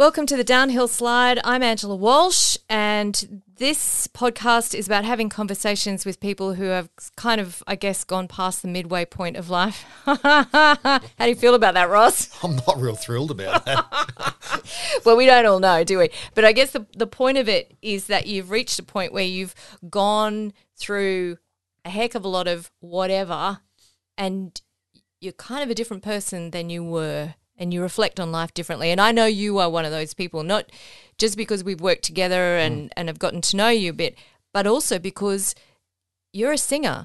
Welcome to the Downhill Slide. I'm Angela Walsh, and this podcast is about having conversations with people who have kind of, I guess, gone past the midway point of life. How do you feel about that, Ross? I'm not real thrilled about that. Well, we don't all know, do we? But I guess the point of it is that you've reached a point where you've gone through a heck of a lot of whatever, and you're kind of a different person than you were. And you reflect on life differently. And I know you are one of those people, not just because we've worked together and have gotten to know you a bit, but also because you're a singer.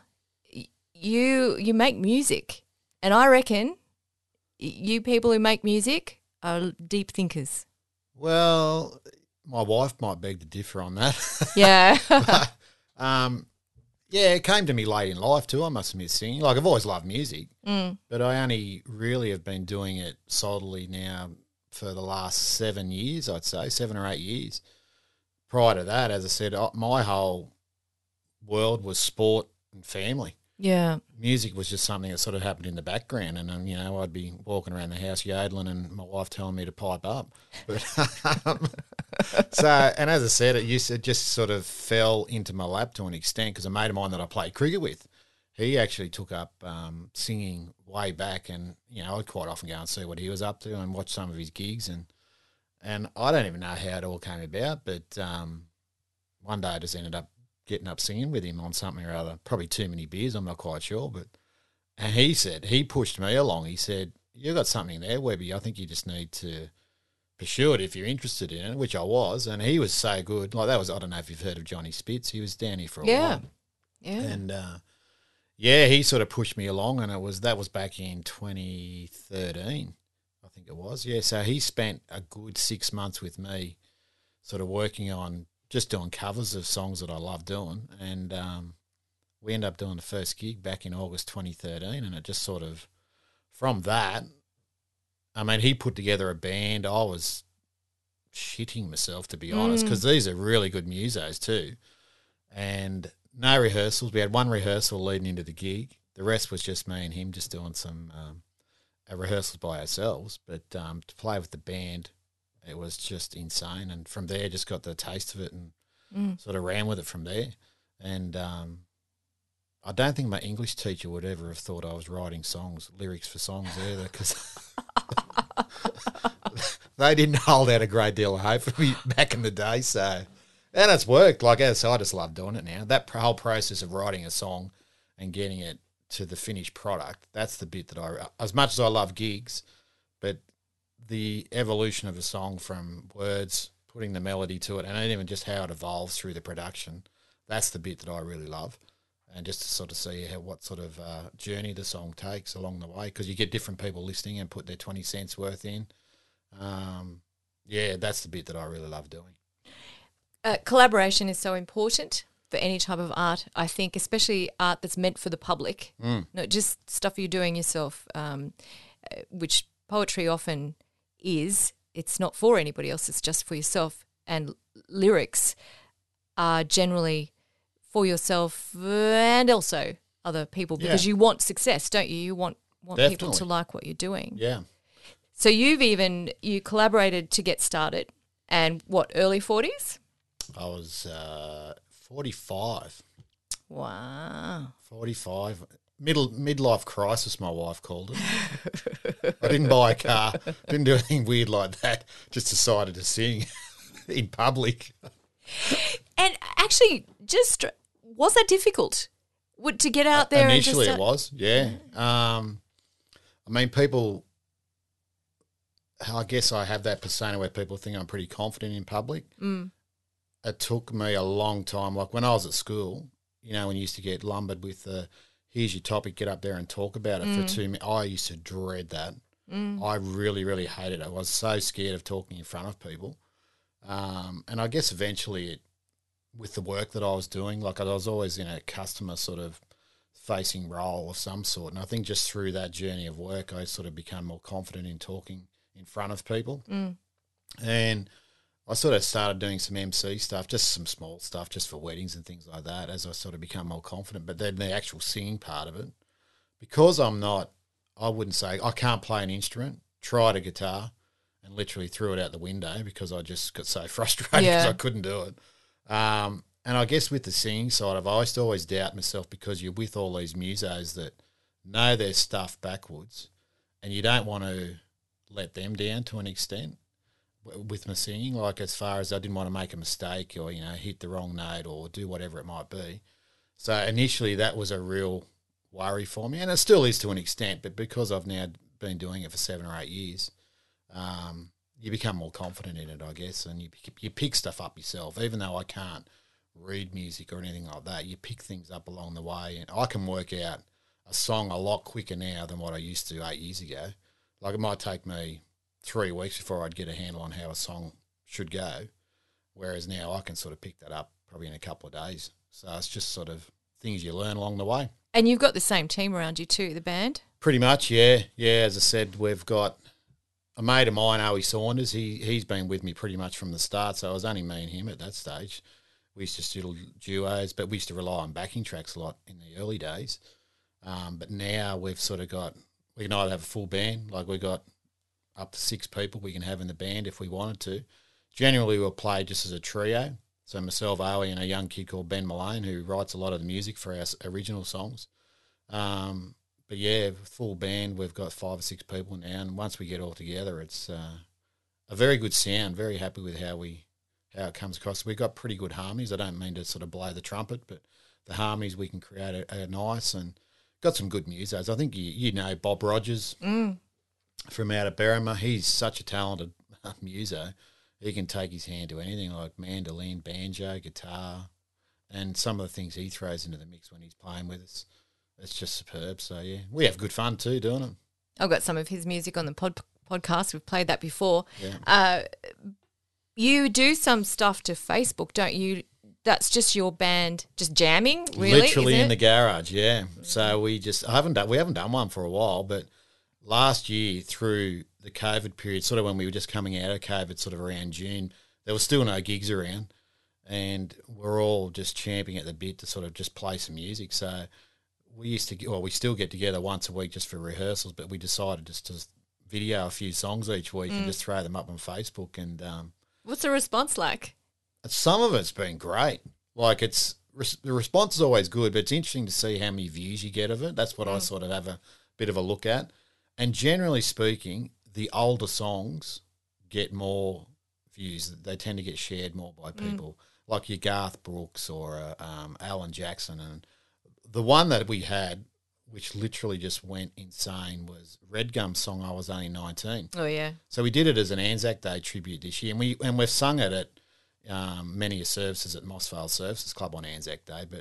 You make music. And I reckon you people who make music are deep thinkers. Well, my wife might beg to differ on that. Yeah. But, yeah, it came to me late in life too, I must admit, singing. Like, I've always loved music, but I only really have been doing it solidly now for the last 7 years, I'd say, 7 or 8 years. Prior to that, as I said, my whole world was sport and family. Yeah. Music was just something that sort of happened in the background, and I'd be walking around the house yodeling, and my wife telling me to pipe up. But so, and as I said, it just sort of fell into my lap to an extent because a mate of mine that I played cricket with, he actually took up singing way back, and I'd quite often go and see what he was up to and watch some of his gigs, and I don't even know how it all came about, but one day I just ended up getting up singing with him on something or other, probably too many beers, I'm not quite sure. And he pushed me along. He said, "You got something there, Webby. I think you just need to pursue it if you're interested in it," which I was. And he was so good. Like, that was, I don't know if you've heard of Johnny Spitz. He was down here for a while. Yeah. And he sort of pushed me along, and that was back in 2013, I think it was. Yeah, so he spent a good 6 months with me sort of working on just doing covers of songs that I love doing, and we ended up doing the first gig back in August 2013, and it just sort of, from that, I mean, he put together a band. I was shitting myself, to be honest, because these are really good musos too, and no rehearsals. We had one rehearsal leading into the gig. The rest was just me and him just doing some rehearsals by ourselves, but to play with the band, it was just insane. And from there, just got the taste of it and sort of ran with it from there. And I don't think my English teacher would ever have thought I was writing lyrics for songs either, because they didn't hold out a great deal of hope for me back in the day. So, and it's worked. Like, as I just love doing it now. That whole process of writing a song and getting it to the finished product, that's the bit that as much as I love gigs, but the evolution of a song from words, putting the melody to it, and even just how it evolves through the production, that's the bit that I really love. And just to sort of see what sort of journey the song takes along the way, because you get different people listening and put their 20 cents worth in. That's the bit that I really love doing. Collaboration is so important for any type of art, I think, especially art that's meant for the public, not just stuff you're doing yourself, which poetry often is. It's not for anybody else, it's just for yourself. And lyrics are generally for yourself and also other people, because you want success, don't you? You want people to like what you're doing. Yeah. So you collaborated to get started, and what, early 40s? I was 45. Wow. 45. Midlife crisis, my wife called it. I didn't buy a car, didn't do anything weird like that, just decided to sing in public. And actually, was that difficult to get out there? Initially it was, yeah. I mean, people, I guess I have that persona where people think I'm pretty confident in public. It took me a long time. Like, when I was at school, when you used to get lumbered with here's your topic, get up there and talk about it for 2 minutes. I used to dread that. I really, really hated it. I was so scared of talking in front of people. And I guess eventually with the work that I was doing, like, I was always in a customer sort of facing role of some sort. And I think just through that journey of work, I sort of became more confident in talking in front of people. And I sort of started doing some MC stuff, just some small stuff, just for weddings and things like that, as I sort of become more confident. But then the actual singing part of it, because I wouldn't say I can't play an instrument, tried a guitar, and literally threw it out the window because I just got so frustrated because I couldn't do it. And I guess with the singing side of it, I used to always doubt myself because you're with all these musos that know their stuff backwards and you don't want to let them down to an extent with my singing, like as far as I didn't want to make a mistake or, hit the wrong note or do whatever it might be. So initially that was a real worry for me, and it still is to an extent, but because I've now been doing it for 7 or 8 years, you become more confident in it, I guess, and you pick stuff up yourself. Even though I can't read music or anything like that, you pick things up along the way, and I can work out a song a lot quicker now than what I used to 8 years ago. Like it might take me 3 weeks before I'd get a handle on how a song should go, whereas now I can sort of pick that up probably in a couple of days. So it's just sort of things you learn along the way. And you've got the same team around you too, the band? Pretty much, yeah. Yeah, as I said, we've got a mate of mine, Owie Saunders. He's been with me pretty much from the start, so it was only me and him at that stage. We used to do duos, but we used to rely on backing tracks a lot in the early days. But now we've sort of got, we can either have a full band, like we've got up to 6 people we can have in the band if we wanted to. Generally, we'll play just as a trio. So myself, Owie, and a young kid called Ben Malone, who writes a lot of the music for our original songs. But yeah, full band, we've got 5 or 6 people now, and once we get all together, it's a very good sound. Very happy with how it comes across. We've got pretty good harmonies. I don't mean to sort of blow the trumpet, but the harmonies we can create are nice, and got some good musos. I think you know Bob Rogers from out of Berrima. He's such a talented muso. He can take his hand to anything like mandolin, banjo, guitar, and some of the things he throws into the mix when he's playing with us. It's just superb. So, yeah, we have good fun too doing it. I've got some of his music on the podcast. We've played that before. Yeah. You do some stuff to Facebook, don't you? That's just your band just jamming, really? Literally in the garage, yeah. So we haven't done one for a while, but last year through the COVID period, sort of when we were just coming out of COVID, sort of around June, there was still no gigs around, and we're all just champing at the bit to sort of just play some music. So we still get together once a week just for rehearsals, but we decided just to video a few songs each week and just throw them up on Facebook. And what's the response like? Some of it's been great. Like the response is always good, but it's interesting to see how many views you get of it. That's what I sort of have a bit of a look at. And generally speaking, the older songs get more views. They tend to get shared more by people, like your Garth Brooks or Alan Jackson. And the one that we had, which literally just went insane, was Red Gum's song "I Was Only 19." Oh yeah. So we did it as an Anzac Day tribute this year, and we've sung it at many services at Moss Vale Services Club on Anzac Day. But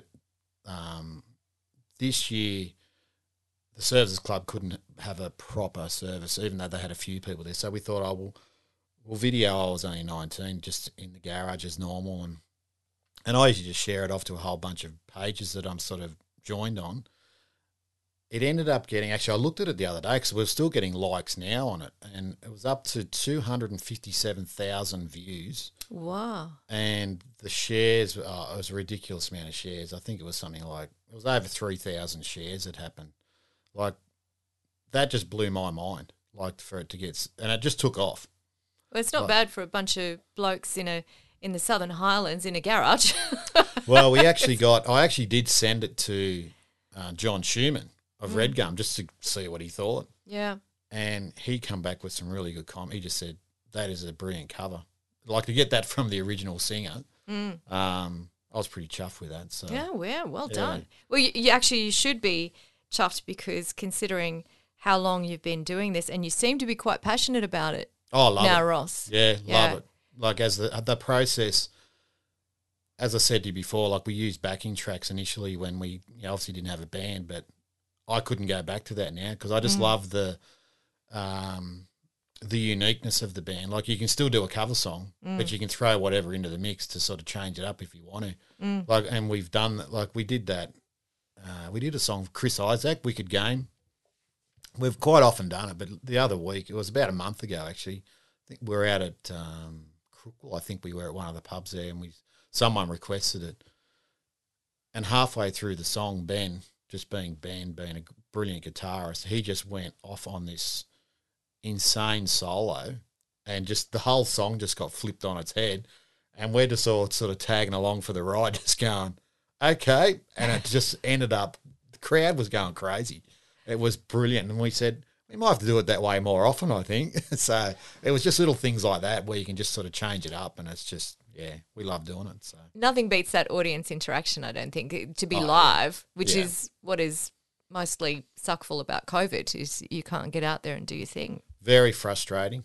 this year, the Services Club couldn't have a proper service, even though they had a few people there. So we thought, we'll video "I Was Only 19" just in the garage as normal, and I usually just share it off to a whole bunch of pages that I'm sort of joined on. It ended up getting, actually I looked at it the other day because we're still getting likes now on it, and it was up to 257,000 views. Wow. And the shares, it was a ridiculous amount of shares. I think it was something like, it was over 3,000 shares that happened. Like, that just blew my mind, like for it to get, and it just took off. Well, it's not bad for a bunch of blokes in the Southern Highlands in a garage. Well, I actually did send it to John Schumann of Red Gum just to see what he thought. Yeah. And he come back with some really good comment. He just said, that is a brilliant cover. Like to get that from the original singer, I was pretty chuffed with that. So yeah, well done. Well, you should be chuffed because considering how long you've been doing this, and you seem to be quite passionate about it. Oh, love now, it. Ross. Yeah, love it. Like as the process, as I said to you before, like we used backing tracks initially when we obviously didn't have a band, but I couldn't go back to that now because I just love the uniqueness of the band. Like you can still do a cover song, but you can throw whatever into the mix to sort of change it up if you want to. Like, and we've done that. Like we did that. We did a song for Chris Isaak, "Wicked Game." We've quite often done it, but the other week, it was about a month ago actually. I think we were out at Crookwell. I think we were at one of the pubs there, and someone requested it. And halfway through the song, Ben, just being a brilliant guitarist, he just went off on this insane solo and just the whole song just got flipped on its head, and we're just all sort of tagging along for the ride, just going, okay, and it just ended up, the crowd was going crazy. It was brilliant, and we said, we might have to do it that way more often, I think. So it was just little things like that where you can just sort of change it up, and it's just, yeah, we love doing it. So Nothing beats that audience interaction, I don't think, to be Oh, live, which Yeah. is what is mostly suckful about COVID, is you can't get out there and do your thing. very frustrating.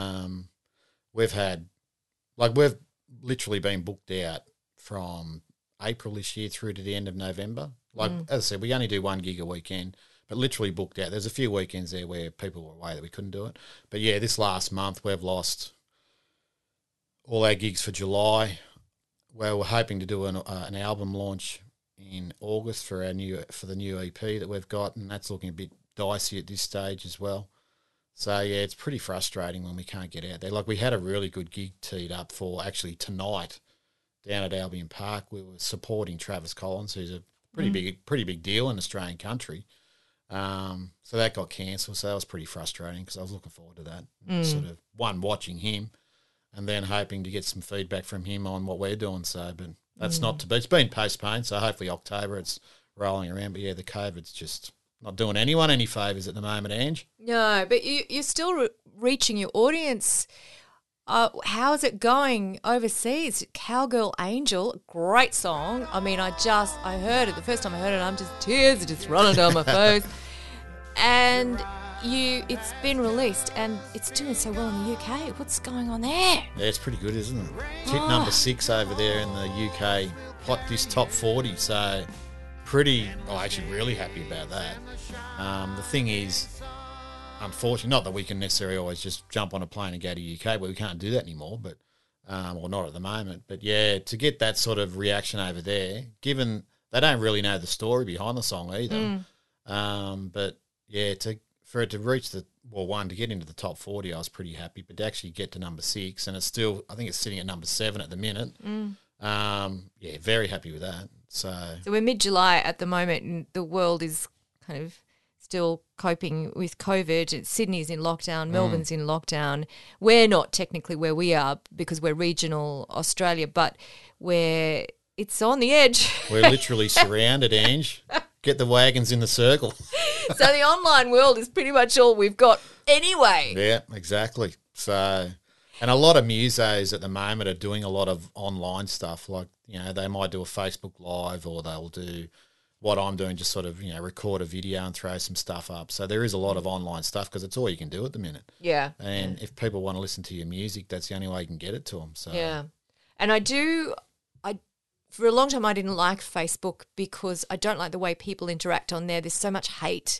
We've had, we've literally been booked out from April this year through to the end of November. As I said, we only do one gig a weekend, but literally booked out. There's a few weekends there where people were away that we couldn't do it. But yeah, this last month we've lost all our gigs for July. We're hoping to do an album launch in August for the new EP that we've got, and that's looking a bit dicey at this stage as well. So yeah, it's pretty frustrating when we can't get out there. Like, we had a really good gig teed up for actually tonight down at Albion Park. We were supporting Travis Collins, who's a pretty big deal in Australian country. So that got cancelled. So that was pretty frustrating because I was looking forward to that. Sort of watching him, and then hoping to get some feedback from him on what we're doing. So, but that's not to be. It's been postponed. So hopefully October it's rolling around. But yeah, the COVID's just not doing anyone any favours at the moment, Ange. No, but you're still reaching your audience. How is it going overseas? Cowgirl Angel, great song. I mean, I heard it. The first time I heard it, I'm just tears are just running down my face. And it's been released and it's doing so well in the UK. What's going on there? Yeah, it's pretty good, isn't it? It's hit number 6 over there in the UK, this top 40. So actually really happy about that. The thing is, unfortunately, not that we can necessarily always just jump on a plane and go to UK, but we can't do that anymore, but or not at the moment. But yeah, to get that sort of reaction over there, given they don't really know the story behind the song either. But yeah, for it to reach to get into the top 40, I was pretty happy. But to actually get to number 6, and it's still, I think it's sitting at number 7 at the minute. Yeah, very happy with that. So we're mid-July at the moment, and the world is kind of still coping with COVID. Sydney's in lockdown, Melbourne's in lockdown. We're not technically where we are because we're regional Australia, but it's on the edge. We're literally surrounded, Ange. Get the wagons in the circle. So the online world is pretty much all we've got anyway. Yeah, exactly. So, and a lot of musos at the moment are doing a lot of online stuff. Like, they might do a Facebook Live, or they'll do what I'm doing, just sort of, record a video and throw some stuff up. So there is a lot of online stuff because it's all you can do at the minute. Yeah. And if people want to listen to your music, that's the only way you can get it to them. So yeah. And for a long time I didn't like Facebook because I don't like the way people interact on there. There's so much hate.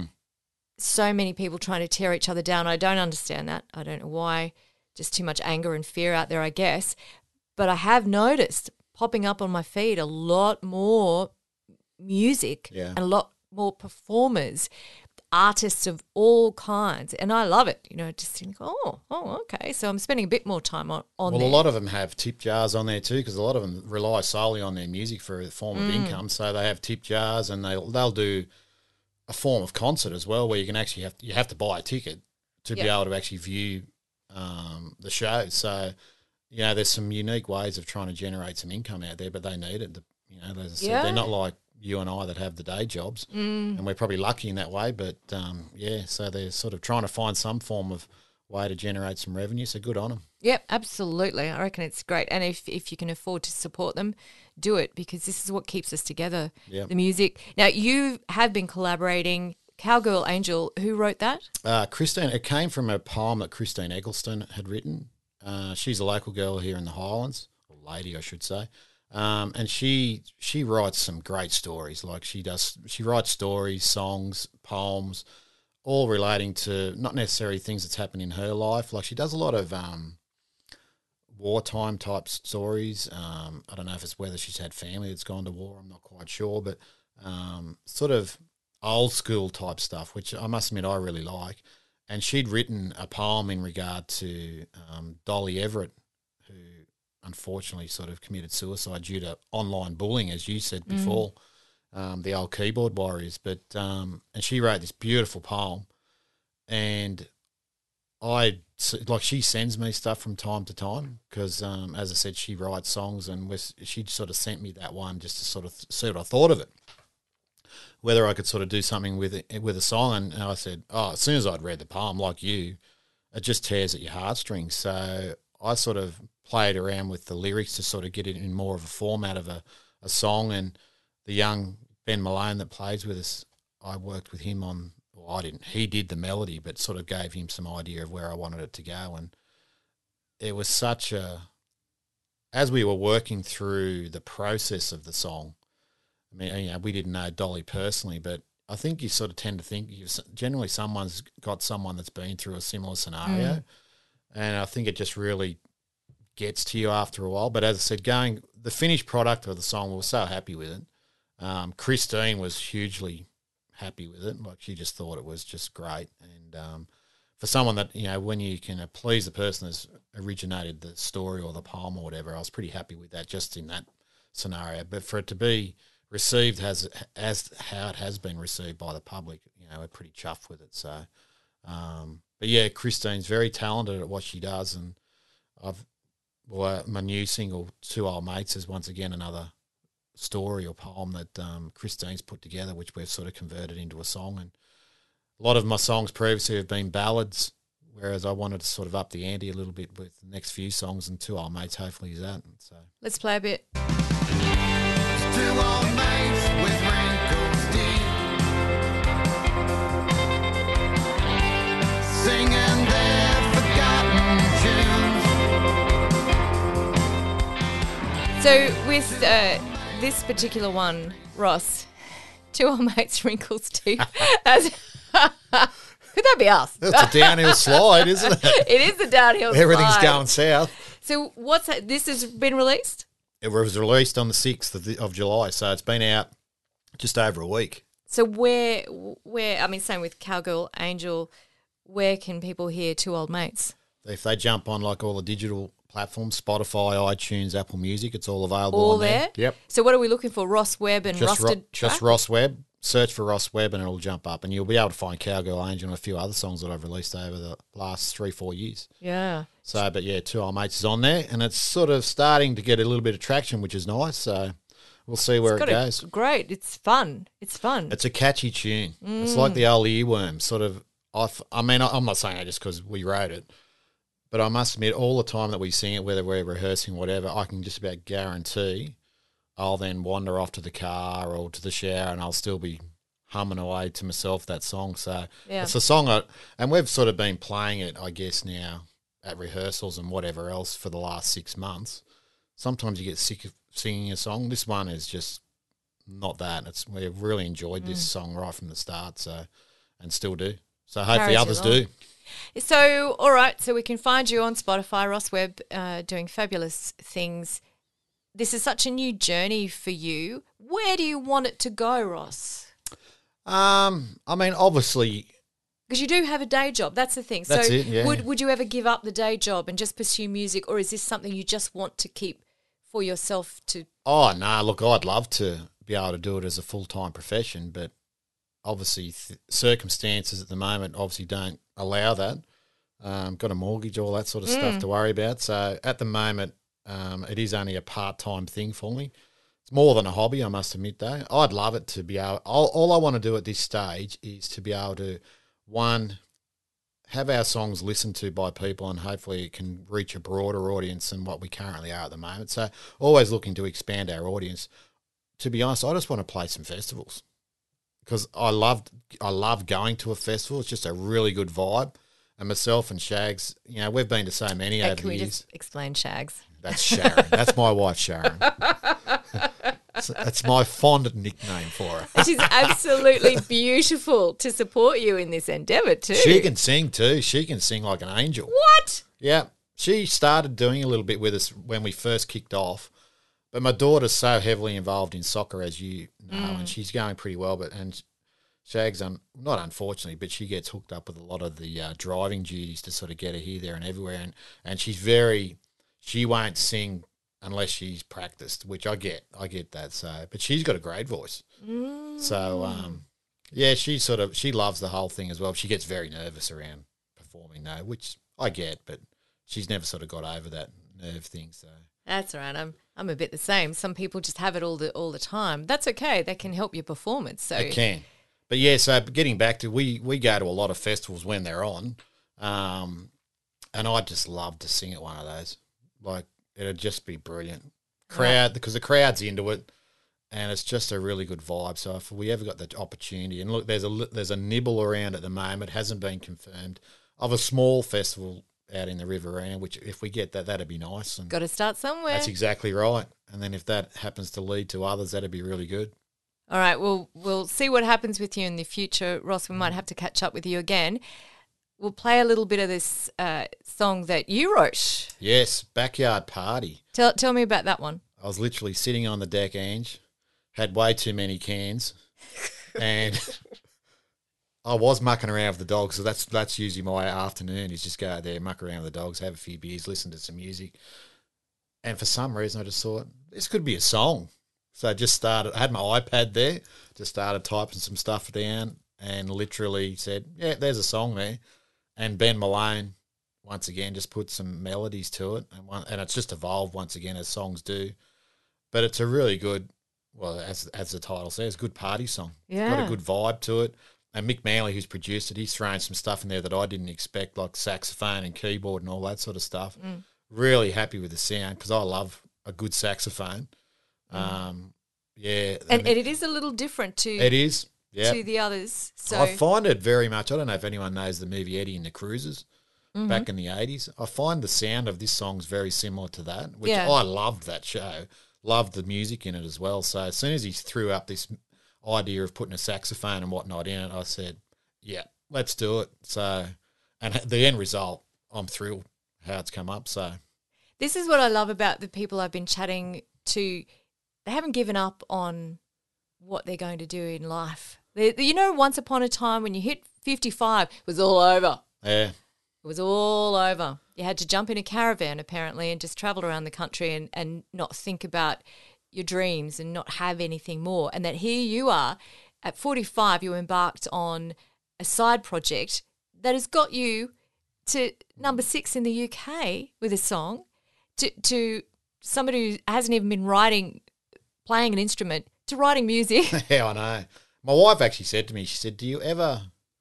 So many people trying to tear each other down. I don't understand that. I don't know why. Just too much anger and fear out there, I guess. But I have noticed popping up on my feed a lot more music and a lot more performers, artists of all kinds, and I love it. Just think, okay. So I'm spending a bit more time on there. A lot of them have tip jars on there too, because a lot of them rely solely on their music for a form of income. So they have tip jars, and they'll do a form of concert as well, where you can actually have to buy a ticket to be able to actually view the show. So there's some unique ways of trying to generate some income out there, but they need it. As I said, they're not like you and I that have the day jobs, and we're probably lucky in that way. But so they're sort of trying to find some form of way to generate some revenue. So good on them. Yep, absolutely. I reckon it's great, and if you can afford to support them, do it, because this is what keeps us together. Yep. The music. Now you have been collaborating. Cowgirl Angel, who wrote that? Christine. It came from a poem that Christine Eggleston had written. She's a local girl here in the Highlands, or lady, I should say. And she writes some great stories. Like she writes stories, songs, poems, all relating to not necessarily things that's happened in her life. Like she does a lot of wartime type stories. I don't know if it's whether she's had family that's gone to war. I'm not quite sure, but sort of old school type stuff, which I must admit I really like. And she'd written a poem in regard to Dolly Everett, who unfortunately sort of committed suicide due to online bullying, as you said before, the old keyboard warriors. But and she wrote this beautiful poem, and I like she sends me stuff from time to time because, as I said, she writes songs, and she sort of sent me that one just to sort of see what I thought of it, whether I could sort of do something with it, with a song. And I said, as soon as I'd read the poem, like you, it just tears at your heartstrings. So I sort of played around with the lyrics to sort of get it in more of a format of a song. And the young Ben Malone that plays with us, I worked with him on, well, I didn't, he did the melody, but sort of gave him some idea of where I wanted it to go. And it was such a, as we were working through the process of the song, I mean, we didn't know Dolly personally, but I think you sort of tend to think generally someone's got someone that's been through a similar scenario. And I think it just really gets to you after a while. But as I said, the finished product of the song, we were so happy with it. Christine was hugely happy with it. Like, she just thought it was just great. And for someone that, when you can please the person that's originated the story or the poem or whatever, I was pretty happy with that just in that scenario. But for it to be received as how it has been received by the public, we're pretty chuffed with it. So, but yeah, Christine's very talented at what she does, and my new single, Two Old Mates, is once again another story or poem that Christine's put together, which we've sort of converted into a song. And a lot of my songs previously have been ballads, whereas I wanted to sort of up the ante a little bit with the next few songs, and Two Old Mates hopefully is that. So let's play a bit. Two old mates with wrinkles deep, singing their forgotten tunes. So with this particular one, Ross, Two Old Mates Wrinkles Deep, could that be us? That's a downhill slide, isn't it? It is a downhill Everything's slide. going south. So what's that? This has been released? It was released on the 6th of July, so it's been out just over a week. So where? I mean, same with Cowgirl Angel. Where can people hear Two Old Mates? If they jump on like all the digital platforms, Spotify, iTunes, Apple Music, it's all available. All on there? Yep. So what are we looking for? Ross Webb and Rusted Track? Just Ross Webb. Search for Ross Webb and it'll jump up, and you'll be able to find Cowgirl Angel and a few other songs that I've released over the last 3-4 years. Yeah. So, but yeah, Two Old Mates is on there, and it's sort of starting to get a little bit of traction, which is nice. So we'll see where it goes. Great. It's fun. It's fun. It's a catchy tune. It's like the old Earworm, sort of. I mean, I'm not saying that just because we wrote it, but I must admit, all the time that we sing it, whether we're rehearsing, whatever, I can just about guarantee I'll then wander off to the car or to the shower, and I'll still be humming away to myself that song. So it's a song, and we've sort of been playing it, I guess, now at rehearsals and whatever else for the last 6 months. Sometimes you get sick of singing a song. This one is just not that. We've really enjoyed this song right from the start, so, and still do. So hopefully others do. So, all right, so we can find you on Spotify, Ross Webb, doing fabulous things. This is such a new journey for you. Where do you want it to go, Ross? I mean, obviously, because you do have a day job. That's the thing. That's so it, yeah. would you ever give up the day job and just pursue music, or is this something you just want to keep for yourself to? Oh, no, look, I'd love to be able to do it as a full-time profession, but obviously circumstances at the moment obviously don't allow that. Got a mortgage, all that sort of stuff to worry about. So at the moment, it is only a part-time thing for me. It's more than a hobby, I must admit, though. I'd love it to be able... All I want to do at this stage is to be able to, one, have our songs listened to by people, and hopefully it can reach a broader audience than what we currently are at the moment. So always looking to expand our audience. To be honest, I just want to play some festivals because I love going to a festival. It's just a really good vibe. And myself and Shags, we've been to so many over the years. Can we just explain Shags? That's Sharon. That's my wife, Sharon. That's my fond nickname for her. She's absolutely beautiful to support you in this endeavour too. She can sing too. She can sing like an angel. What? Yeah. She started doing a little bit with us when we first kicked off. But my daughter's so heavily involved in soccer, as you know, and she's going pretty well. And Shags, not unfortunately, but she gets hooked up with a lot of the driving duties to sort of get her here, there and everywhere. And she won't sing unless she's practiced, which I get that. So, but she's got a great voice. So, yeah, she loves the whole thing as well. She gets very nervous around performing though, which I get, but she's never sort of got over that nerve thing. So That's right. I'm a bit the same. Some people just have it all the time. That's okay. That can help your performance. So it can. But yeah, so getting back to we go to a lot of festivals when they're on, and I'd just love to sing at one of those. Like it'd just be brilliant. Because the crowd's into it, and it's just a really good vibe. So if we ever got the opportunity, and look, there's a nibble around at the moment, hasn't been confirmed, of a small festival out in the Riverina, which if we get that, that'd be nice. And got to start somewhere. that's exactly right. And then if that happens to lead to others, that'd be really good. All right, we'll see what happens with you in the future, Ross. We might have to catch up with you again. We'll play a little bit of this song that you wrote. Yes, Backyard Party. Tell me about that one. I was literally sitting on the deck, Ange, had way too many cans, and I was mucking around with the dogs. So that's usually my afternoon, is just go out there, muck around with the dogs, have a few beers, listen to some music. And for some reason, I just thought, this could be a song. So I just started, I had my iPad there, just started typing some stuff down and literally said, yeah, there's a song there. And Ben Malone, once again, just put some melodies to it. And it's just evolved once again, as songs do. But it's a really good, well, as the title says, good party song. Yeah. It's got a good vibe to it. And Mick Manley, who's produced it, he's thrown some stuff in there that I didn't expect, like saxophone and keyboard and all that sort of stuff. Really happy with the sound because I love a good saxophone. Yeah. And it is a little different to It is, yeah. to the others. So I find it very much, I don't know if anyone knows the movie Eddie and the Cruisers back in the 80s. I find the sound of this song's very similar to that, which Yeah. I loved that show. Loved the music in it as well. So as soon as he threw up this idea of putting a saxophone and whatnot in it, I said, yeah, let's do it. So, and the end result, I'm thrilled how it's come up. So this is what I love about the people I've been chatting to. They haven't given up on what they're going to do in life. You know, once upon a time when you hit 55, it was all over. yeah, It was all over. You had to jump in a caravan, apparently, and just travel around the country and not think about your dreams and not have anything more. And that here you are, at 45, you embarked on a side project that has got you to number 6 in the UK with a song, to somebody who hasn't even been playing an instrument, to writing music. yeah, I know. My wife actually said to me, she said, do you ever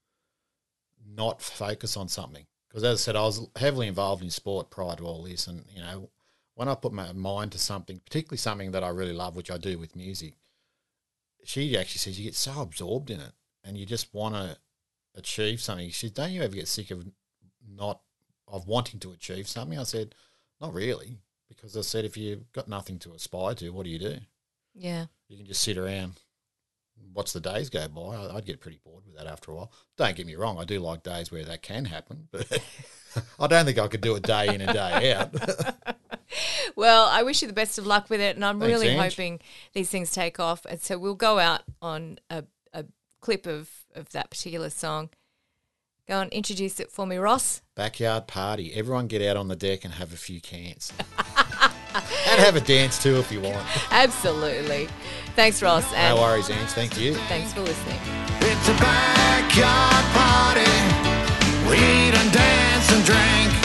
not focus on something? Because as I said, I was heavily involved in sport prior to all this. And, you know, when I put my mind to something, particularly something that I really love, which I do with music, she actually says you get so absorbed in it and you just want to achieve something. She said, don't you ever get sick of wanting to achieve something? I said, not really. Because I said, if you've got nothing to aspire to, what do you do? Yeah. You can just sit around, watch the days go by. I'd get pretty bored with that after a while. Don't get me wrong, I do like days where that can happen, but I don't think I could do it day in and day out. Well, I wish you the best of luck with it, and I'm Thanks, really Ange. hoping these things take off. And so we'll go out on a clip of that particular song. Go and introduce it for me, Ross. Backyard Party. Everyone get out on the deck and have a few cans. And have a dance too if you want. Absolutely. Thanks, Ross. And No worries, Ange. Thank you. thanks for listening. It's a backyard party. We eat and dance and drink.